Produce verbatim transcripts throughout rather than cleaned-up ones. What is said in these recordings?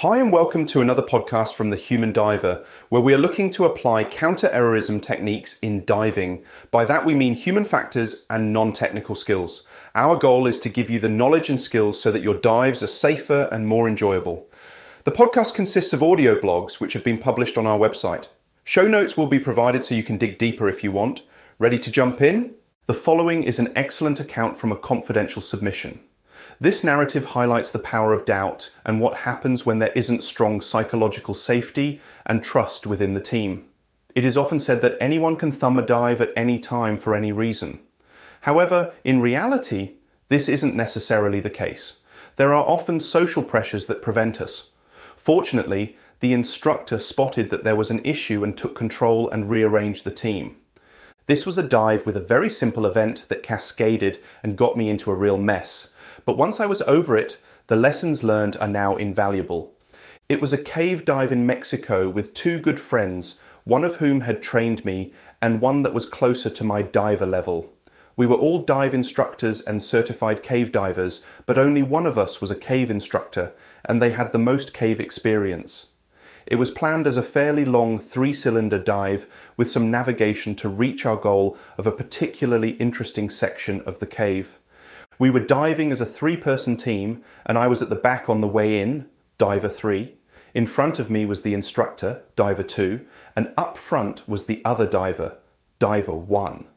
Hi and welcome to another podcast from The Human Diver, where we are looking to apply counter-errorism techniques in diving. By that we mean human factors and non-technical skills. Our goal is to give you the knowledge and skills so that your dives are safer and more enjoyable. The podcast consists of audio blogs which have been published on our website. Show notes will be provided so you can dig deeper if you want. Ready to jump in? The following is an excellent account from a confidential submission. This narrative highlights the power of doubt and what happens when there isn't strong psychological safety and trust within the team. It is often said that anyone can thumb a dive at any time for any reason. However, in reality, this isn't necessarily the case. There are often social pressures that prevent us. Fortunately, the instructor spotted that there was an issue and took control and rearranged the team. This was a dive with a very simple event that cascaded and got me into a real mess. But once I was over it, the lessons learned are now invaluable. It was a cave dive in Mexico with two good friends, one of whom had trained me and one that was closer to my diver level. We were all dive instructors and certified cave divers, but only one of us was a cave instructor, and they had the most cave experience. It was planned as a fairly long three-cylinder dive with some navigation to reach our goal of a particularly interesting section of the cave. We were diving as a three-person team, and I was at the back on the way in, diver three. In front of me was the instructor, diver two, and up front was the other diver, diver one.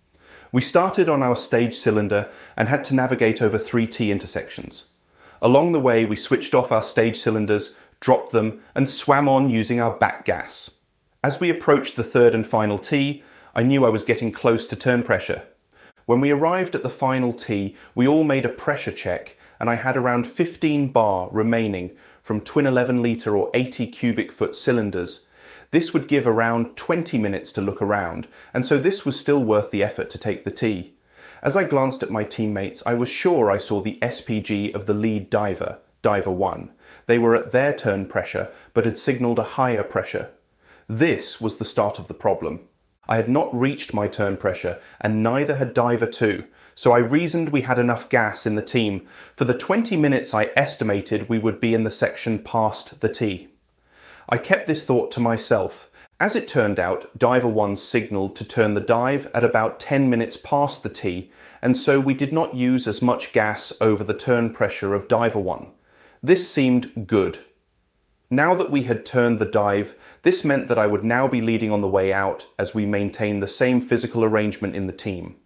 We started on our stage cylinder and had to navigate over three T intersections. Along the way, we switched off our stage cylinders, dropped them, and swam on using our back gas. As we approached the third and final T, I knew I was getting close to turn pressure. When we arrived at the final T, we all made a pressure check, and I had around fifteen bar remaining from twin eleven litre or eighty cubic foot cylinders. This would give around twenty minutes to look around, and so this was still worth the effort to take the T. As I glanced at my teammates, I was sure I saw the S P G of the lead diver, diver one. They were at their turn pressure, but had signalled a higher pressure. This was the start of the problem. I had not reached my turn pressure, and neither had diver two, so I reasoned we had enough gas in the team. For the twenty minutes I estimated we would be in the section past the T. I kept this thought to myself. As it turned out, diver one signalled to turn the dive at about ten minutes past the T, and so we did not use as much gas over the turn pressure of diver one. This seemed good. Now that we had turned the dive, this meant that I would now be leading on the way out as we maintained the same physical arrangement in the team.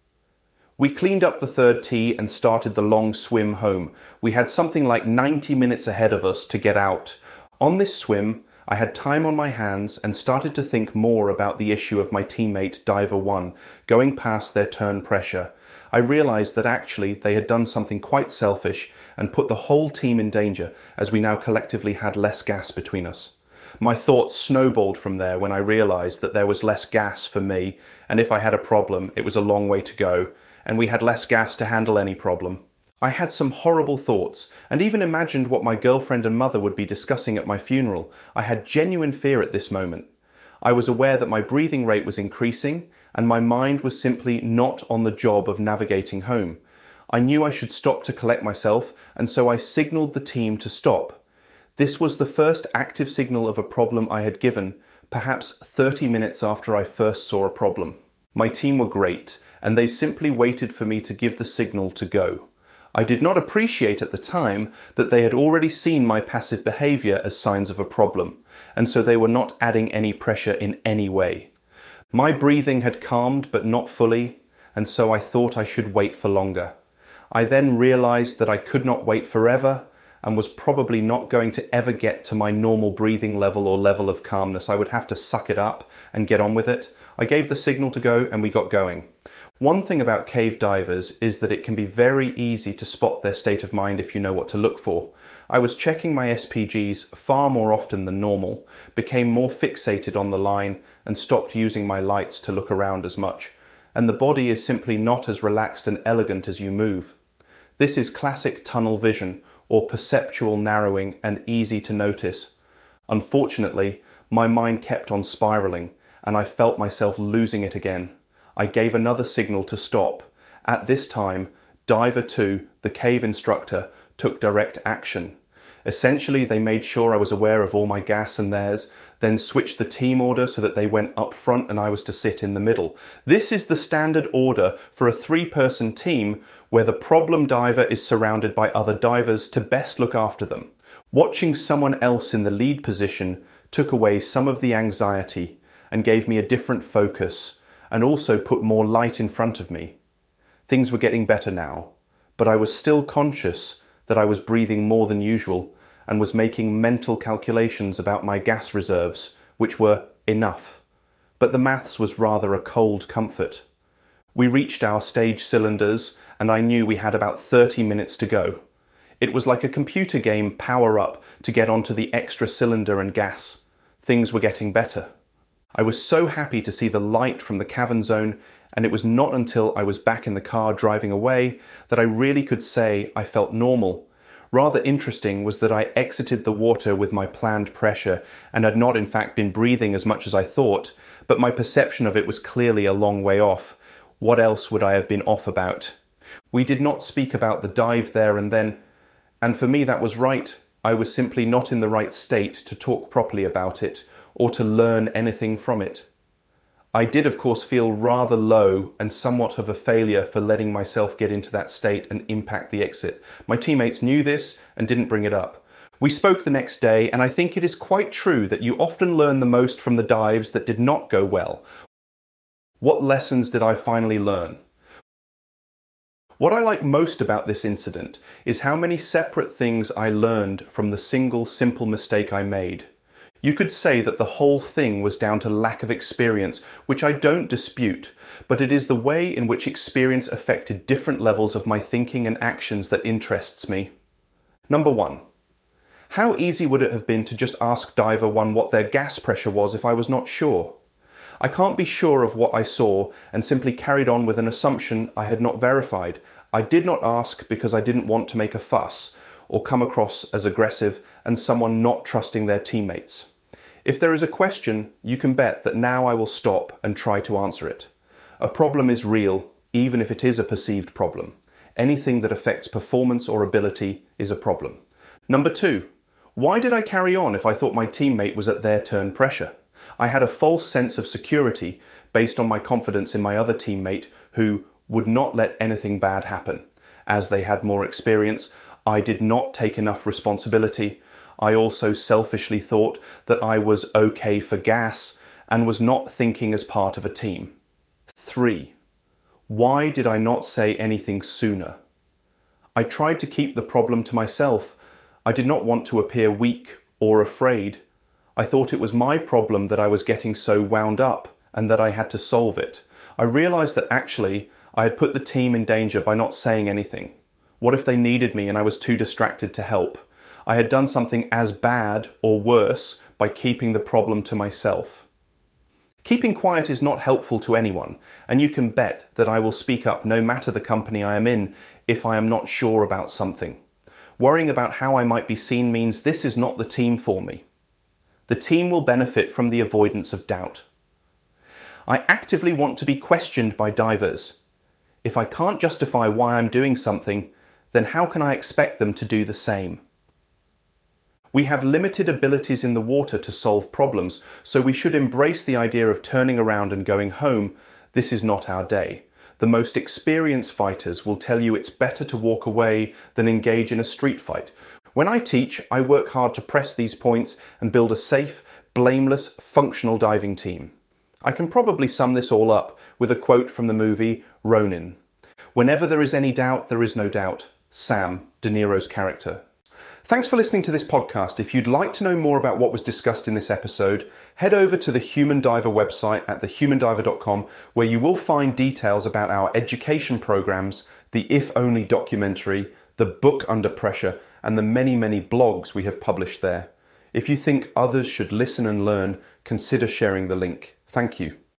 We cleaned up the third T and started the long swim home. We had something like ninety minutes ahead of us to get out. On this swim, I had time on my hands and started to think more about the issue of my teammate diver one going past their turn pressure. I realized that actually they had done something quite selfish and put the whole team in danger, as we now collectively had less gas between us. My thoughts snowballed from there when I realized that there was less gas for me, and if I had a problem, it was a long way to go, and we had less gas to handle any problem. I had some horrible thoughts, and even imagined what my girlfriend and mother would be discussing at my funeral. I had genuine fear at this moment. I was aware that my breathing rate was increasing, and my mind was simply not on the job of navigating home. I knew I should stop to collect myself, and so I signalled the team to stop. This was the first active signal of a problem I had given, perhaps thirty minutes after I first saw a problem. My team were great, and they simply waited for me to give the signal to go. I did not appreciate at the time that they had already seen my passive behaviour as signs of a problem, and so they were not adding any pressure in any way. My breathing had calmed, but not fully, and so I thought I should wait for longer. I then realized that I could not wait forever and was probably not going to ever get to my normal breathing level or level of calmness. I would have to suck it up and get on with it. I gave the signal to go and we got going. One thing about cave divers is that it can be very easy to spot their state of mind if you know what to look for. I was checking my S P Gs far more often than normal, became more fixated on the line and stopped using my lights to look around as much. And the body is simply not as relaxed and elegant as you move. This is classic tunnel vision, or perceptual narrowing, and easy to notice. Unfortunately, my mind kept on spiralling, and I felt myself losing it again. I gave another signal to stop. At this time, diver two, the cave instructor, took direct action. Essentially, they made sure I was aware of all my gas and theirs, then switched the team order so that they went up front and I was to sit in the middle. This is the standard order for a three-person team where the problem diver is surrounded by other divers to best look after them. Watching someone else in the lead position took away some of the anxiety and gave me a different focus and also put more light in front of me. Things were getting better now, but I was still conscious that I was breathing more than usual and was making mental calculations about my gas reserves, which were enough. But the maths was rather a cold comfort. We reached our stage cylinders and I knew we had about thirty minutes to go. It was like a computer game power-up to get onto the extra cylinder and gas. Things were getting better. I was so happy to see the light from the cavern zone, and it was not until I was back in the car driving away that I really could say I felt normal. Rather interesting was that I exited the water with my planned pressure and had not in fact been breathing as much as I thought, but my perception of it was clearly a long way off. What else would I have been off about? We did not speak about the dive there and then, and for me that was right. I was simply not in the right state to talk properly about it or to learn anything from it. I did of course feel rather low and somewhat of a failure for letting myself get into that state and impact the exit. My teammates knew this and didn't bring it up. We spoke the next day, and I think it is quite true that you often learn the most from the dives that did not go well. What lessons did I finally learn? What I like most about this incident is how many separate things I learned from the single simple mistake I made. You could say that the whole thing was down to lack of experience, which I don't dispute, but it is the way in which experience affected different levels of my thinking and actions that interests me. Number one, how easy would it have been to just ask Diver one what their gas pressure was if I was not sure? I can't be sure of what I saw and simply carried on with an assumption I had not verified. I did not ask because I didn't want to make a fuss or come across as aggressive and someone not trusting their teammates. If there is a question, you can bet that now I will stop and try to answer it. A problem is real, even if it is a perceived problem. Anything that affects performance or ability is a problem. Number two, why did I carry on if I thought my teammate was at their turn pressure? I had a false sense of security based on my confidence in my other teammate who would not let anything bad happen. As they had more experience, I did not take enough responsibility. I also selfishly thought that I was okay for gas and was not thinking as part of a team. Three, why did I not say anything sooner? I tried to keep the problem to myself. I did not want to appear weak or afraid. I thought it was my problem that I was getting so wound up and that I had to solve it. I realized that actually I had put the team in danger by not saying anything. What if they needed me and I was too distracted to help? I had done something as bad or worse by keeping the problem to myself. Keeping quiet is not helpful to anyone, and you can bet that I will speak up no matter the company I am in if I am not sure about something. Worrying about how I might be seen means this is not the team for me. The team will benefit from the avoidance of doubt. I actively want to be questioned by divers. If I can't justify why I'm doing something, then how can I expect them to do the same? We have limited abilities in the water to solve problems, so we should embrace the idea of turning around and going home. This is not our day. The most experienced fighters will tell you it's better to walk away than engage in a street fight. When I teach, I work hard to press these points and build a safe, blameless, functional diving team. I can probably sum this all up with a quote from the movie Ronin. Whenever there is any doubt, there is no doubt. Sam, De Niro's character. Thanks for listening to this podcast. If you'd like to know more about what was discussed in this episode, head over to the Human Diver website at the human diver dot com, where you will find details about our education programs, the If Only documentary, the book Under Pressure, and the many, many blogs we have published there. If you think others should listen and learn, consider sharing the link. Thank you.